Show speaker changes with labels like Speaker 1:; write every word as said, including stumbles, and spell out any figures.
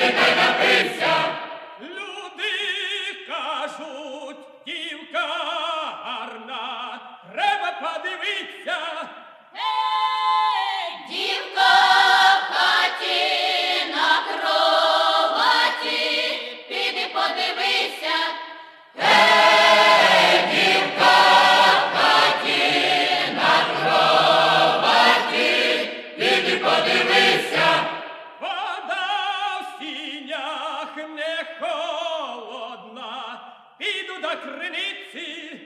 Speaker 1: та й напився.
Speaker 2: Люди кажуть, дівка гарна, треба подивитися.
Speaker 3: Ей, дівка в хаті на кроваті, піди подивися.
Speaker 1: Ей, дівка в хаті на кроваті, піди подивися.
Speaker 2: Вода в сінях не холодна, піду до криниці.